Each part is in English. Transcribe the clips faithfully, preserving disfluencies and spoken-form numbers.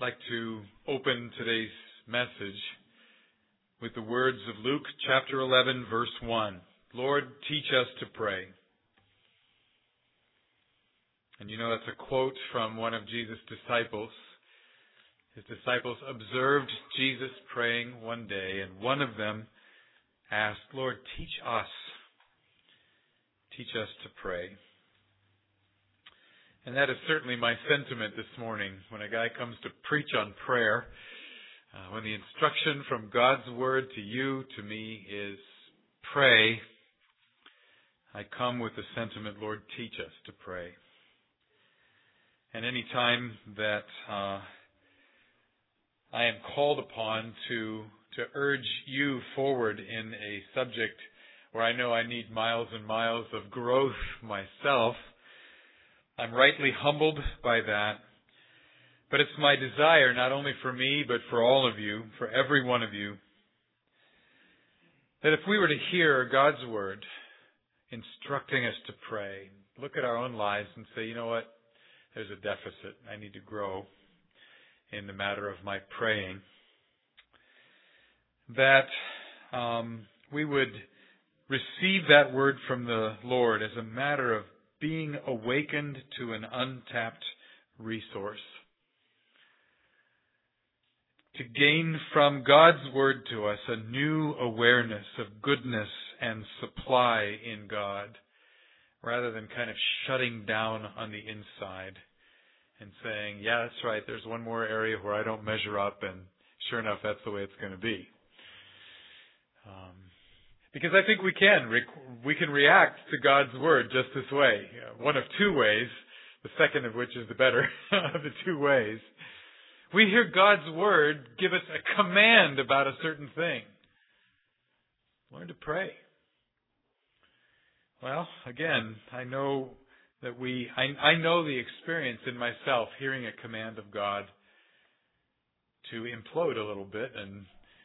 I'd like to open today's message with the words of Luke chapter eleven, verse one. Lord, teach us to pray. And you know that's a quote from one of Jesus' disciples. His disciples observed Jesus praying one day, and one of them asked, Lord, teach us. Teach us to pray. And that is certainly my sentiment this morning when a guy comes to preach on prayer. Uh, when the instruction from God's Word to you, to me, is pray, I come with the sentiment, Lord, teach us to pray. And any time that uh, I am called upon to to urge you forward in a subject where I know I need miles and miles of growth myself, I'm rightly humbled by that. But it's my desire, not only for me, but for all of you, for every one of you, that if we were to hear God's Word instructing us to pray, look at our own lives and say, you know what, there's a deficit. I need to grow in the matter of my praying. That um, we would receive that word from the Lord as a matter of being awakened to an untapped resource. To gain from God's word to us a new awareness of goodness and supply in God, rather than kind of shutting down on the inside and saying, yeah, that's right, there's one more area where I don't measure up, and sure enough, that's the way it's going to be. Um, Because I think we can. We can react to God's Word just this way. One of two ways, the second of which is the better of the two ways. We hear God's Word give us a command about a certain thing. Learn to pray. Well, again, I know that we, I, I know the experience in myself hearing a command of God to implode a little bit and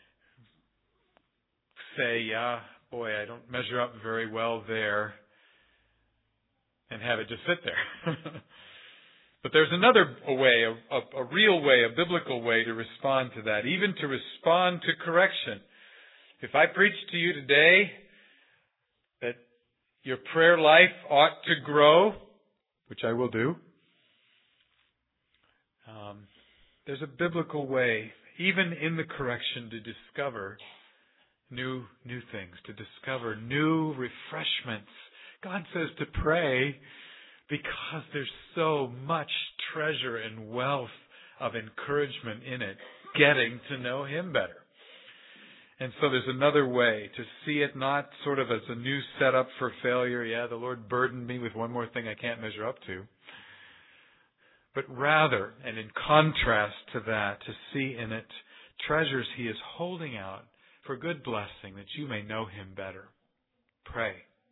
say, yeah, boy, I don't measure up very well there, and have it just sit there. But there's another way, a, a, a real way, a biblical way to respond to that, even to respond to correction. If I preach to you today that your prayer life ought to grow, which I will do, um, there's a biblical way, even in the correction, to discover New new things, to discover new refreshments. God says to pray because there's so much treasure and wealth of encouragement in it, getting to know Him better. And so there's another way to see it not sort of as a new setup for failure. Yeah, the Lord burdened me with one more thing I can't measure up to. But rather, and in contrast to that, to see in it treasures He is holding out for good blessing, that you may know Him better. Pray.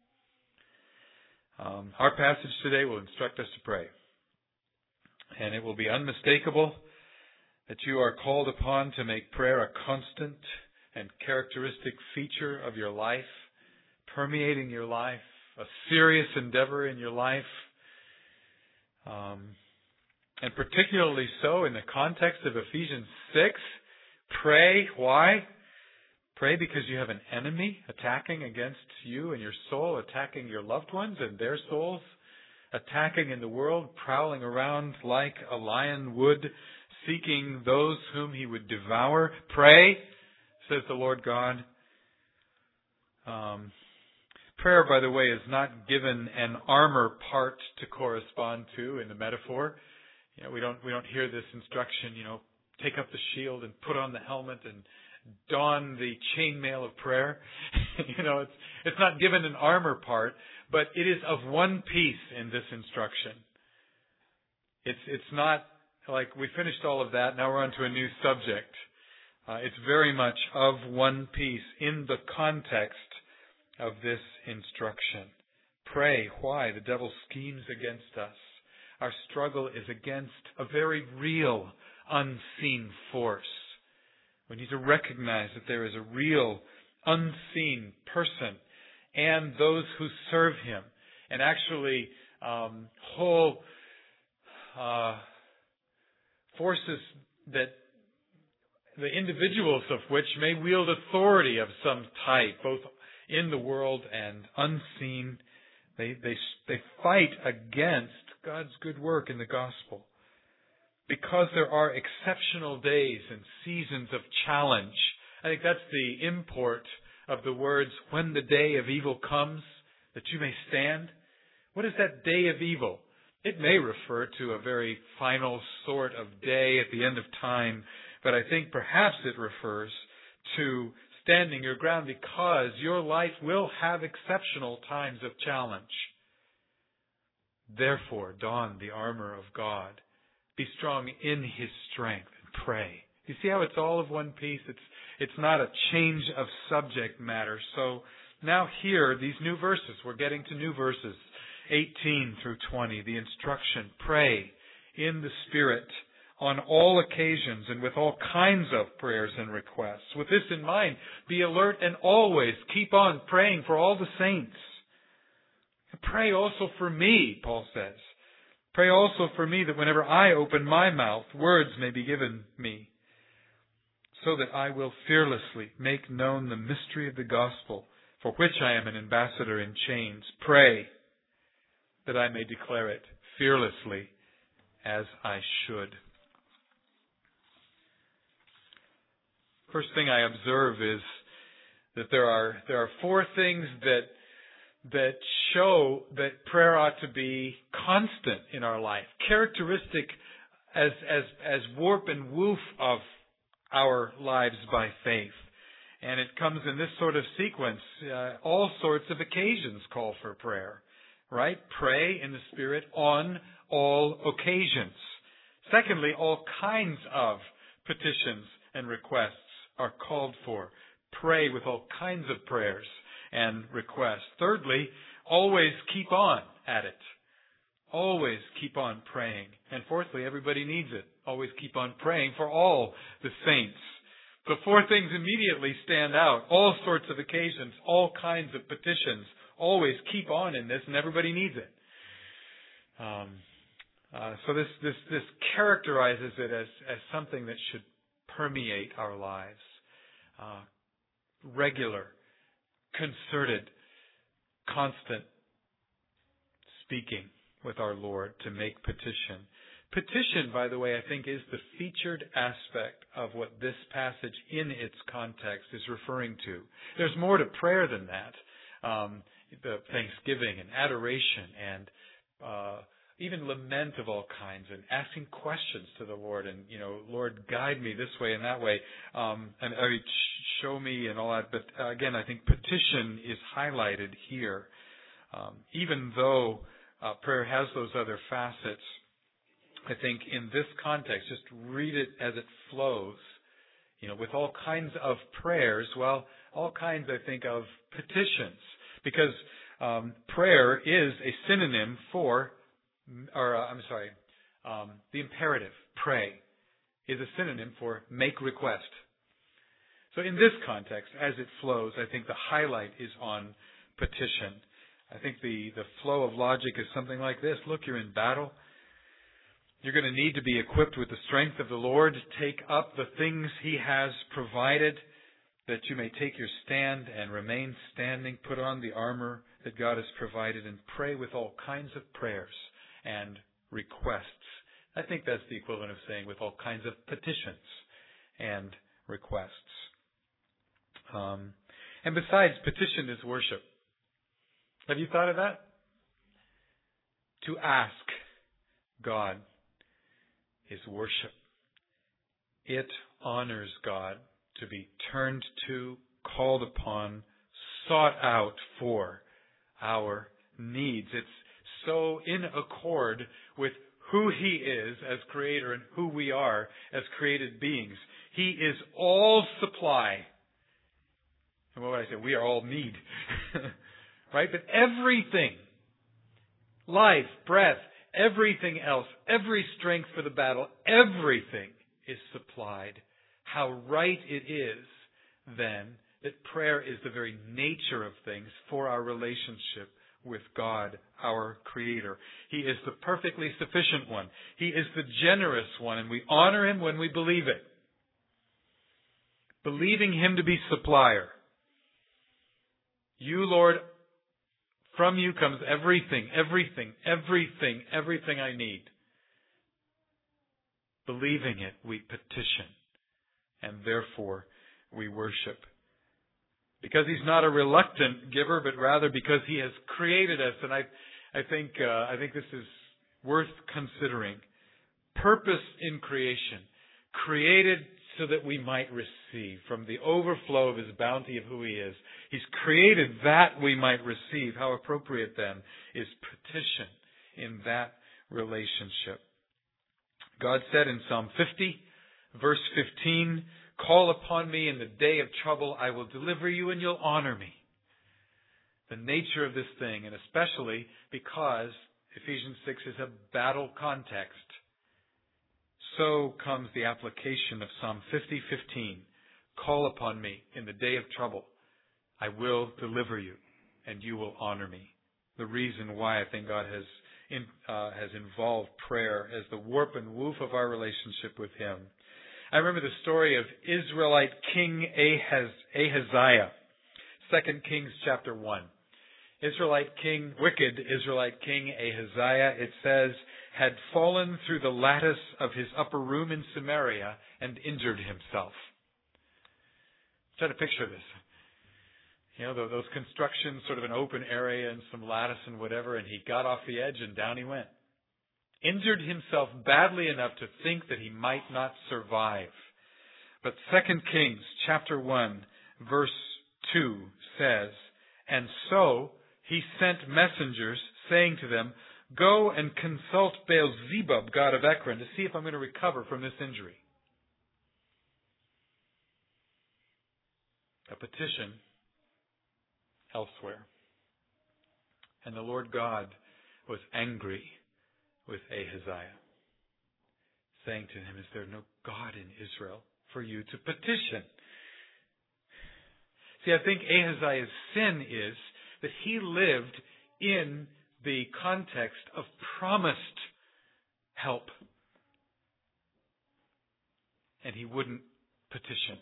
Um, our passage today will instruct us to pray. And it will be unmistakable that you are called upon to make prayer a constant and characteristic feature of your life, permeating your life, a serious endeavor in your life, um, and particularly so in the context of Ephesians six. Pray. Why? Pray because you have an enemy attacking against you and your soul, attacking your loved ones and their souls, attacking in the world, prowling around like a lion would, seeking those whom he would devour. Pray, says the Lord God. Um, prayer, by the way, is not given an armor part to correspond to in the metaphor. You know, we don't we don't hear this instruction, you know, take up the shield and put on the helmet and don the chainmail of prayer. you know, it's it's not given an armor part, but it is of one piece in this instruction. It's it's not like we finished all of that, now we're on to a new subject. Uh, it's very much of one piece in the context of this instruction. Pray. Why? The devil schemes against us. Our struggle is against a very real, unseen force. We need to recognize that there is a real, unseen person and those who serve Him. And actually, um, whole uh, forces that the individuals of which may wield authority of some type, both in the world and unseen. They, they, they fight against God's good work in the gospel. Because there are exceptional days and seasons of challenge. I think that's the import of the words, when the day of evil comes, that you may stand. What is that day of evil? It may refer to a very final sort of day at the end of time, but I think perhaps it refers to standing your ground because your life will have exceptional times of challenge. Therefore, don the armor of God. Be strong in His strength and pray. You see how it's all of one piece? It's it's not a change of subject matter. So now here, these new verses, we're getting to new verses, eighteen through twenty, the instruction, pray in the Spirit on all occasions and with all kinds of prayers and requests. With this in mind, be alert and always keep on praying for all the saints. Pray also for me, Paul says. Pray also for me that whenever I open my mouth, words may be given me, so that I will fearlessly make known the mystery of the gospel, for which I am an ambassador in chains. Pray that I may declare it fearlessly as I should. First thing I observe is that there are there are four things that that show that prayer ought to be constant in our life, characteristic as as as warp and woof of our lives by faith. And it comes in this sort of sequence. Uh, all sorts of occasions call for prayer, right? Pray in the Spirit on all occasions. Secondly, all kinds of petitions and requests are called for. Pray with all kinds of prayers and requests. Thirdly, always keep on at it. Always keep on praying. And fourthly, everybody needs it. Always keep on praying for all the saints. The four things immediately stand out. All sorts of occasions, all kinds of petitions. Always keep on in this, and everybody needs it. Um, uh, so this, this, this characterizes it as, as something that should permeate our lives. Uh, regular, concerted, constant speaking with our Lord to make petition. Petition, by the way, I think is the featured aspect of what this passage in its context is referring to. There's more to prayer than that. Um, the thanksgiving and adoration and uh, even lament of all kinds and asking questions to the Lord and, you know, Lord, guide me this way and that way, um, and uh, show me and all that. But uh, again, I think petition is highlighted here. Um, even though uh, prayer has those other facets, I think in this context, just read it as it flows, you know, with all kinds of prayers, well, all kinds, I think, of petitions. Because um, prayer is a synonym for, or uh, I'm sorry, um, the imperative, pray, is a synonym for make request. So in this context, as it flows, I think the highlight is on petition. I think the, the flow of logic is something like this. Look, you're in battle. You're going to need to be equipped with the strength of the Lord. Take up the things He has provided that you may take your stand and remain standing. Put on the armor that God has provided and pray with all kinds of prayers and requests. I think that's the equivalent of saying with all kinds of petitions and requests. Um, and besides, petition is worship. Have you thought of that? To ask God is worship. It honors God to be turned to, called upon, sought out for our needs. It's so in accord with who He is as Creator and who we are as created beings. He is all supply. And what would I say? We are all need. Right? But everything, life, breath, everything else, every strength for the battle, everything is supplied. How right it is, then, that prayer is the very nature of things for our relationship with God, our Creator. He is the perfectly sufficient one. He is the generous one, and we honor Him when we believe it. Believing Him to be supplier. You, Lord, from You comes everything, everything, everything, everything I need. Believing it, we petition, and therefore we worship. Because He's not a reluctant giver, but rather because He has created us, and I, I think, uh, I think this is worth considering. Purpose in creation, created so that we might receive from the overflow of His bounty of who He is. He's created that we might receive. How appropriate then is petition in that relationship. God said in Psalm fifty, verse fifteen, "Call upon me in the day of trouble. I will deliver you and you'll honor me." The nature of this thing, and especially because Ephesians six is a battle context, so comes the application of Psalm fifty fifteen. "Call upon me in the day of trouble. I will deliver you and you will honor me." The reason why I think God has in, uh, has involved prayer as the warp and woof of our relationship with Him. I remember the story of Israelite King Ahaz, Ahaziah, Second Kings chapter one. Israelite king, wicked Israelite King Ahaziah, it says, had fallen through the lattice of his upper room in Samaria and injured himself. Try to picture this. You know, those constructions, sort of an open area and some lattice and whatever, and he got off the edge and down he went. Injured himself badly enough to think that he might not survive. But Second Kings chapter one, verse two says, "And so he sent messengers, saying to them, 'Go and consult Baal-zebub, god of Ekron, to see if I'm going to recover from this injury.'" A petition elsewhere. And the Lord God was angry with Ahaziah, saying to him, "Is there no God in Israel for you to petition?" See, I think Ahaziah's sin is that he lived in the context of promised help, and he wouldn't petition.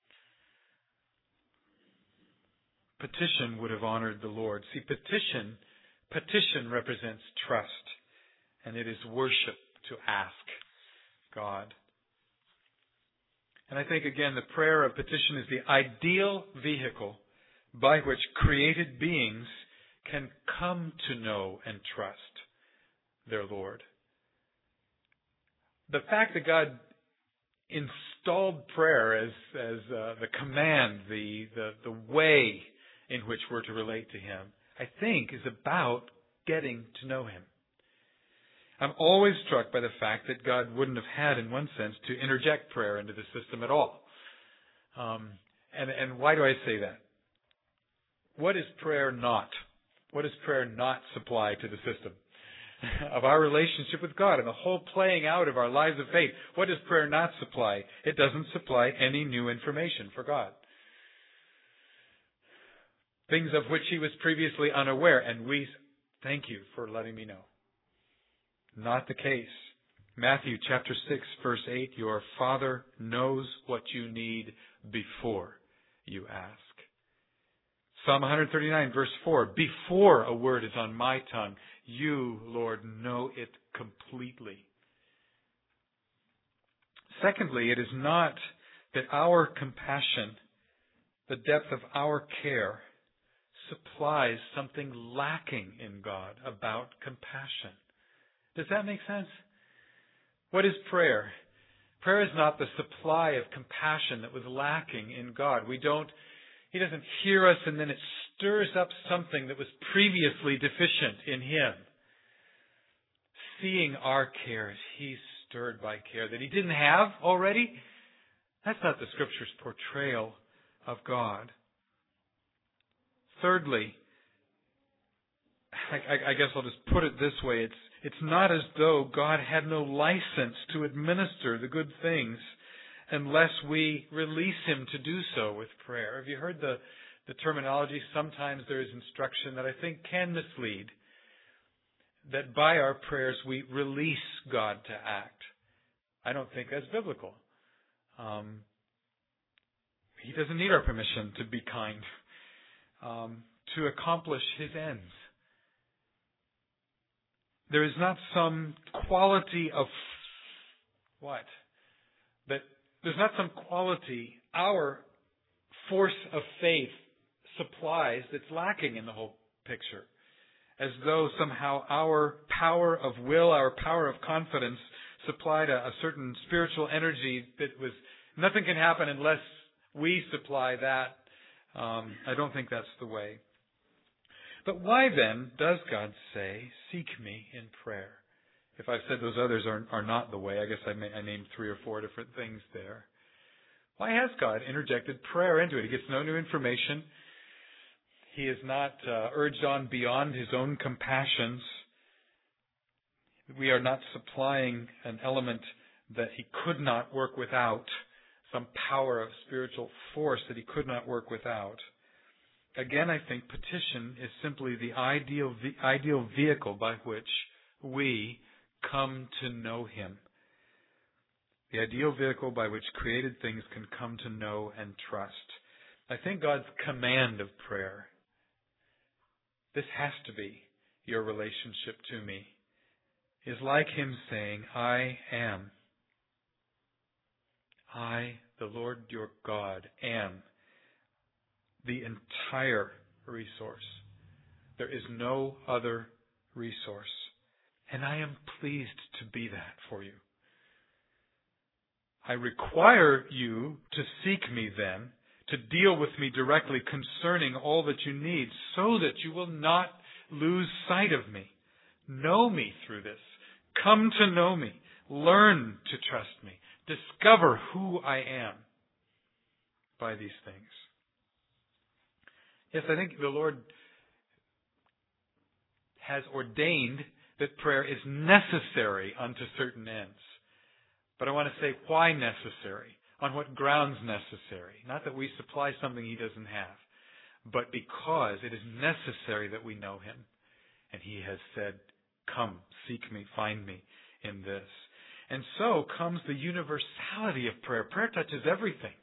Petition would have honored the Lord. See, petition, petition represents trust, and it is worship to ask God. And I think, again, the prayer of petition is the ideal vehicle by which created beings can come to know and trust their Lord. The fact that God installed prayer as, as uh, the command, the, the, the way in which we're to relate to Him, I think is about getting to know Him. I'm always struck by the fact that God wouldn't have had, in one sense, to interject prayer into the system at all. Um, and, and why do I say that? What is prayer not? What does prayer not supply to the system of our relationship with God and the whole playing out of our lives of faith? What does prayer not supply? It doesn't supply any new information for God. Things of which He was previously unaware, and we thank you for letting me know. Not the case. Matthew chapter six, verse eight, "Your Father knows what you need before you ask." Psalm one thirty-nine, verse four, "Before a word is on my tongue, you, Lord, know it completely." Secondly, it is not that our compassion, the depth of our care, supplies something lacking in God about compassion. Does that make sense? What is prayer? Prayer is not the supply of compassion that was lacking in God. We don't, He doesn't hear us and then it stirs up something that was previously deficient in Him. Seeing our care as He's stirred by care that He didn't have already, that's not the Scripture's portrayal of God. Thirdly, I, I guess I'll just put it this way. It's, it's not as though God had no license to administer the good things unless we release Him to do so with prayer. Have you heard the, the terminology. Sometimes there is instruction that I think can mislead, that by our prayers we release God to act. I don't think that's biblical. Um, he doesn't need our permission to be kind, um, to accomplish His ends. There is not some quality of what? That there's not some quality our force of faith supplies that's lacking in the whole picture. As though somehow our power of will, our power of confidence supplied a, a certain spiritual energy that was, nothing can happen unless we supply that. Um, I don't think that's the way. But why then does God say, seek me in prayer? If I've said those others are, are not the way, I guess I, may, I named three or four different things there. Why has God interjected prayer into it? He gets no new information. He is not uh, urged on beyond His own compassions. We are not supplying an element that He could not work without, some power of spiritual force that He could not work without. Again, I think petition is simply the ideal ideal vehicle by which we come to know Him. The ideal vehicle by which created things can come to know and trust. I think God's command of prayer, this has to be your relationship to me, is like Him saying, I am. I, the Lord your God, am the entire resource. There is no other resource. And I am pleased to be that for you. I require you to seek me then, to deal with me directly concerning all that you need, so that you will not lose sight of me. Know me through this. Come to know me. Learn to trust me. Discover who I am by these things. Yes, I think the Lord has ordained that prayer is necessary unto certain ends. But I want to say why necessary, on what grounds necessary. Not that we supply something He doesn't have, but because it is necessary that we know Him. And He has said, come, seek me, find me in this. And so comes the universality of prayer. Prayer touches everything.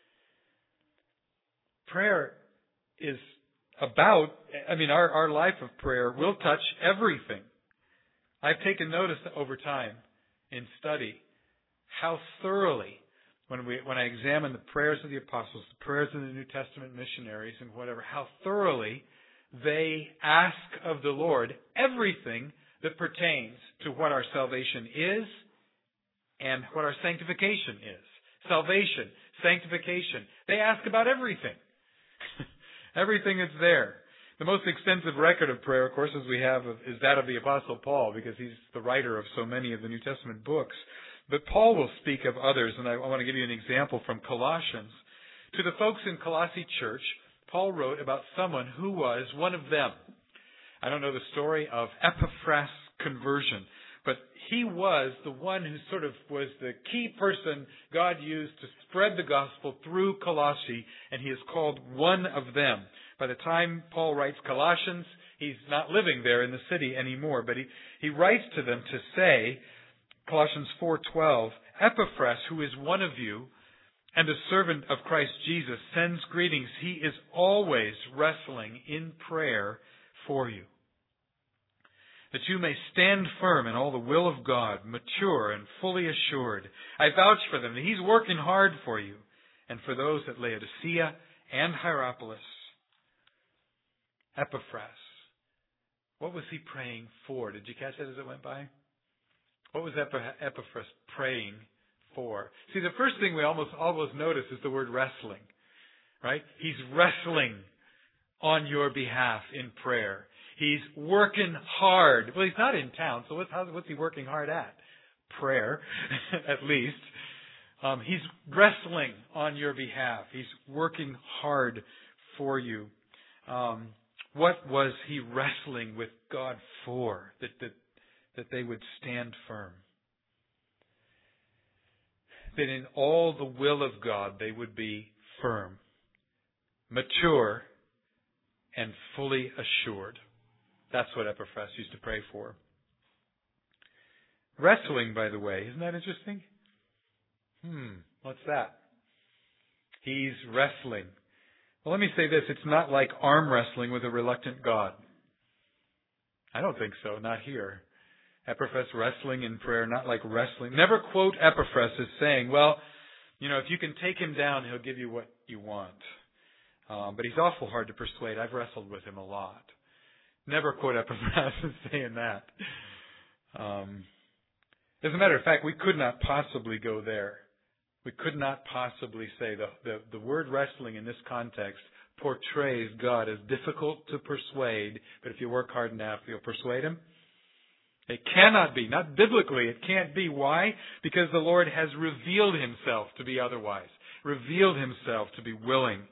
Prayer is about, I mean, our, our life of prayer will touch everything. I've taken notice over time in study how thoroughly, when we when I examine the prayers of the apostles, the prayers of the New Testament missionaries and whatever, how thoroughly they ask of the Lord everything that pertains to what our salvation is and what our sanctification is. Salvation, sanctification. They ask about everything. Everything that's there. The most extensive record of prayer, of course, as we have, is that of the Apostle Paul, because he's the writer of so many of the New Testament books. But Paul will speak of others, and I want to give you an example from Colossians. To the folks in Colossae church, Paul wrote about someone who was one of them. I don't know the story of Epaphras' conversion, but he was the one who sort of was the key person God used to spread the gospel through Colossae, and he is called one of them. By the time Paul writes Colossians, he's not living there in the city anymore, but he, he writes to them to say, Colossians four twelve, Epaphras, who is one of you and a servant of Christ Jesus, sends greetings. He is always wrestling in prayer for you, that you may stand firm in all the will of God, mature and fully assured. I vouch for them that He's working hard for you, and for those at Laodicea and Hierapolis. Epaphras. What was he praying for? Did you catch that as it went by? What was Epaphras praying for? See, the first thing we almost always notice is the word wrestling, right? He's wrestling on your behalf in prayer. He's working hard. Well, he's not in town, so what's, what's he working hard at? Prayer, at least. Um, he's wrestling on your behalf. He's working hard for you. Um, what was he wrestling with God for? That, that, that they would stand firm. That in all the will of God they would be firm, mature, and fully assured. That's what Epaphras used to pray for. Wrestling, by the way, isn't that interesting? Hmm, what's that? He's wrestling. Well, let me say this. It's not like arm wrestling with a reluctant God. I don't think so, not here. Epaphras wrestling in prayer, not like wrestling. Never quote Epaphras as saying, well, you know, if you can take him down, he'll give you what you want. Um, but he's awful hard to persuade. I've wrestled with him a lot. Never quote Epaphras as saying that. Um, as a matter of fact, we could not possibly go there. We could not possibly say the, the, the word wrestling in this context portrays God as difficult to persuade, but if you work hard enough, you'll persuade him. It cannot be. Not biblically. It can't be. Why? Because the Lord has revealed himself to be otherwise. Revealed himself to be willing.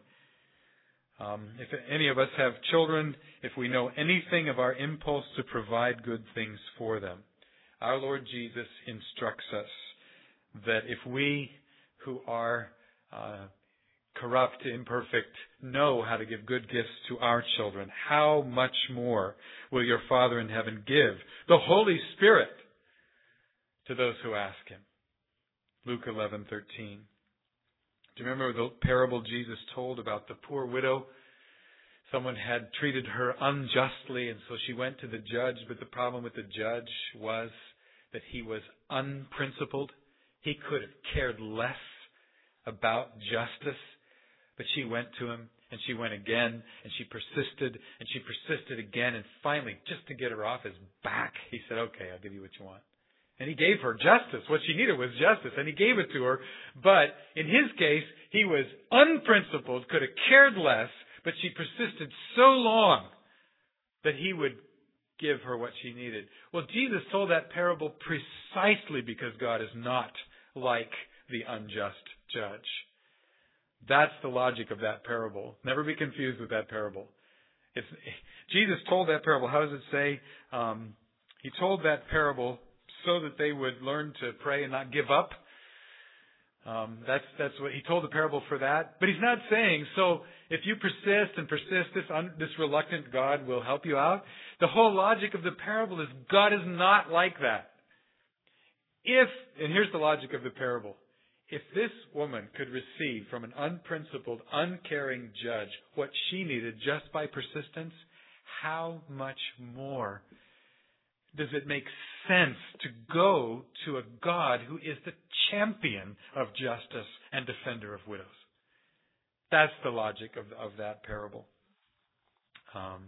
Um, if any of us have children, if we know anything of our impulse to provide good things for them, our Lord Jesus instructs us that if we who are uh, corrupt, imperfect, know how to give good gifts to our children, how much more will your Father in heaven give the Holy Spirit to those who ask him? Luke eleven thirteen. Do you remember the parable Jesus told about the poor widow? Someone had treated her unjustly, and so she went to the judge, but the problem with the judge was that he was unprincipled. He could have cared less about justice. But she went to him, and she went again, and she persisted, and she persisted again, and finally, just to get her off his back, he said, okay, I'll give you what you want. And he gave her justice. What she needed was justice, and he gave it to her. But in his case, he was unprincipled, could have cared less, but she persisted so long that he would give her what she needed. Well, Jesus told that parable precisely because God is not like the unjust judge. That's the logic of that parable. Never be confused with that parable. It's, Jesus told that parable. How does it say? Um, he told that parable so that they would learn to pray and not give up. Um, that's that's what he told the parable for that. But he's not saying, so if you persist and persist, this un, this reluctant God will help you out. The whole logic of the parable is God is not like that. If, and here's the logic of the parable, if this woman could receive from an unprincipled, uncaring judge what she needed just by persistence, how much more does it make sense to go to a God who is the champion of justice and defender of widows? That's the logic of, of that parable. Um,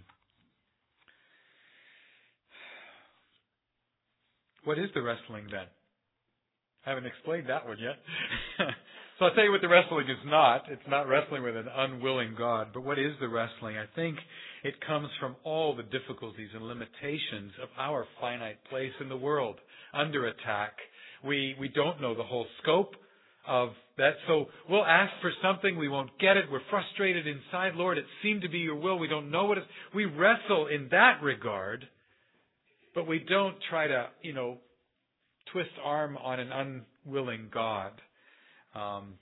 what is the wrestling then? I haven't explained that one yet. So I'll tell you what the wrestling is not. It's not wrestling with an unwilling God. But what is the wrestling? I think it comes from all the difficulties and limitations of our finite place in the world, under attack. We we don't know the whole scope of that. So we'll ask for something. We won't get it. We're frustrated inside. Lord, it seemed to be your will. We don't know what it is. We wrestle in that regard. But we don't try to, you know, twist arm on an unwilling God. Um,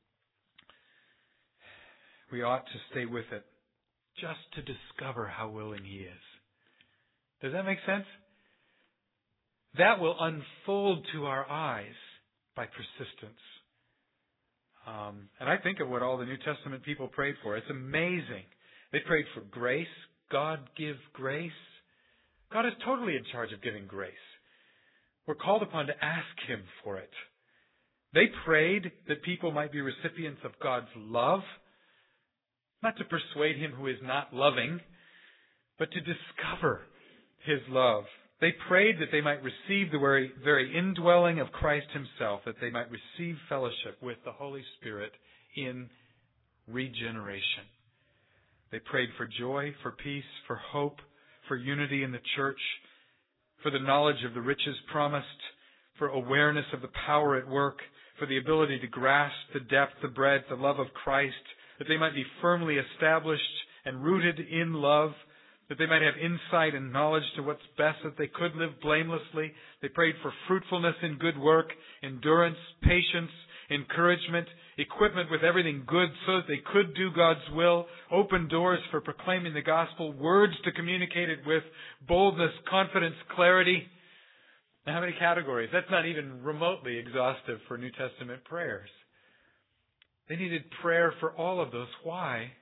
we ought to stay with it just to discover how willing he is. Does that make sense? That will unfold to our eyes by persistence. Um, and I think of what all the New Testament people prayed for. It's amazing. They prayed for grace. God give grace. God is totally in charge of giving grace. We're called upon to ask him for it. They prayed that people might be recipients of God's love, not to persuade him who is not loving, but to discover his love. They prayed that they might receive the very, very indwelling of Christ himself, that they might receive fellowship with the Holy Spirit in regeneration. They prayed for joy, for peace, for hope, for unity in the church, for the knowledge of the riches promised, for awareness of the power at work, for the ability to grasp the depth, the breadth, the love of Christ, that they might be firmly established and rooted in love, that they might have insight and knowledge to what's best, that they could live blamelessly. They prayed for fruitfulness in good work, endurance, patience, encouragement, equipment with everything good so that they could do God's will, open doors for proclaiming the gospel, words to communicate it with, boldness, confidence, clarity. Now, how many categories? That's not even remotely exhaustive for New Testament prayers. They needed prayer for all of those. Why?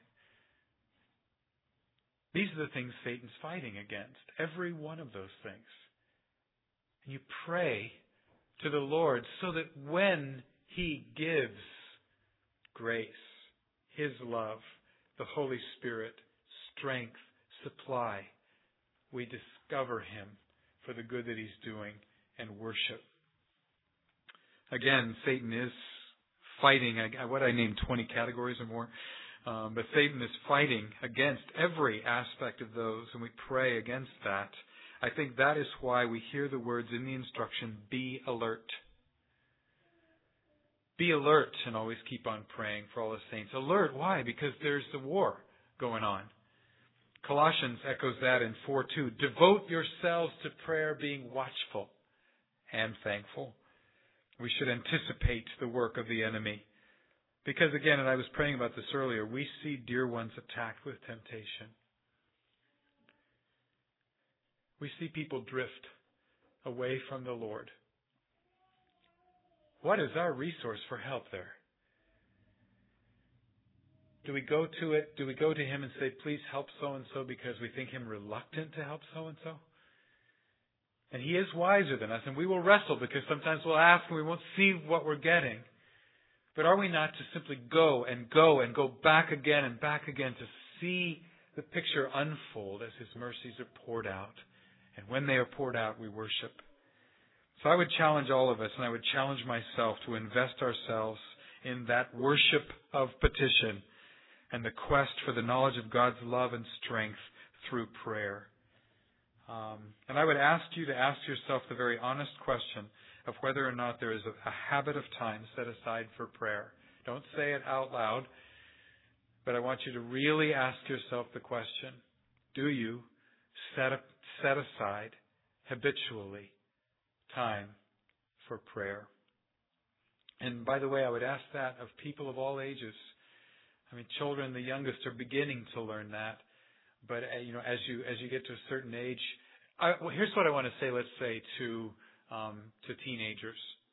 These are the things Satan's fighting against. Every one of those things. And you pray to the Lord so that when He gives grace, His love, the Holy Spirit, strength, supply, we discover Him for the good that He's doing and worship. Again, Satan is fighting, what I named twenty categories or more, um, but Satan is fighting against every aspect of those, and we pray against that. I think that is why we hear the words in the instruction, be alert. Be alert and always keep on praying for all the saints. Alert, why? Because there's the war going on. Colossians echoes that in four two. Devote yourselves to prayer, being watchful and thankful. We should anticipate the work of the enemy. Because again, and I was praying about this earlier, we see dear ones attacked with temptation. We see people drift away from the Lord. What is our resource for help there? Do we go to it? Do we go to Him and say, please help so-and-so because we think Him reluctant to help so-and-so? And He is wiser than us, and we will wrestle because sometimes we'll ask and we won't see what we're getting. But are we not to simply go and go and go back again and back again to see the picture unfold as His mercies are poured out? And when they are poured out, we worship. So I would challenge all of us, and I would challenge myself to invest ourselves in that worship of petition and the quest for the knowledge of God's love and strength through prayer. Um, and I would ask you to ask yourself the very honest question of whether or not there is a, a habit of time set aside for prayer. Don't say it out loud, but I want you to really ask yourself the question, do you set up set aside habitually time for prayer? And by the way, I would ask that of people of all ages. I mean, children, the youngest, are beginning to learn that. But uh, you know, as you as you get to a certain age, I, well, here's what I want to say. Let's say to um, to teenagers,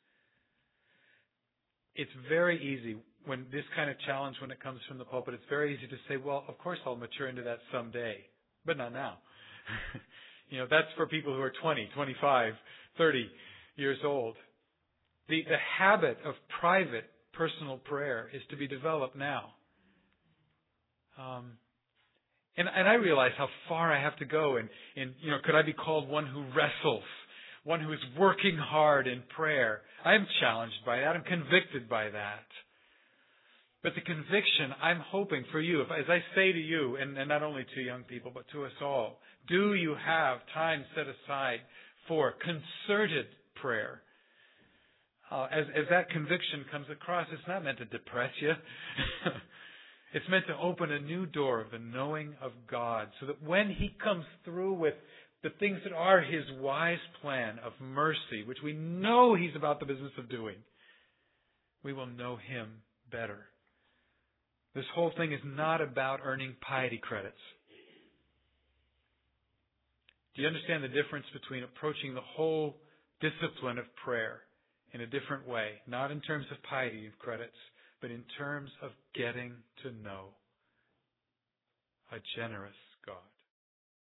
it's very easy when this kind of challenge, when it comes from the pulpit, it's very easy to say, well, of course I'll mature into that someday, but not now. You know, that's for people who are twenty, twenty-five, thirty years old. The, the habit of private, personal prayer is to be developed now. Um, and, and I realize how far I have to go. And, and, you know, could I be called one who wrestles, one who is working hard in prayer? I'm challenged by that. I'm convicted by that. But the conviction I'm hoping for you, if, as I say to you, and, and not only to young people, but to us all, do you have time set aside for concerted prayer? Uh, as, as that conviction comes across, it's not meant to depress you. It's meant to open a new door of the knowing of God, so that when He comes through with the things that are His wise plan of mercy, which we know He's about the business of doing, we will know Him better. This whole thing is not about earning piety credits. Do you understand the difference between approaching the whole discipline of prayer in a different way, not in terms of piety of credits, but in terms of getting to know a generous God?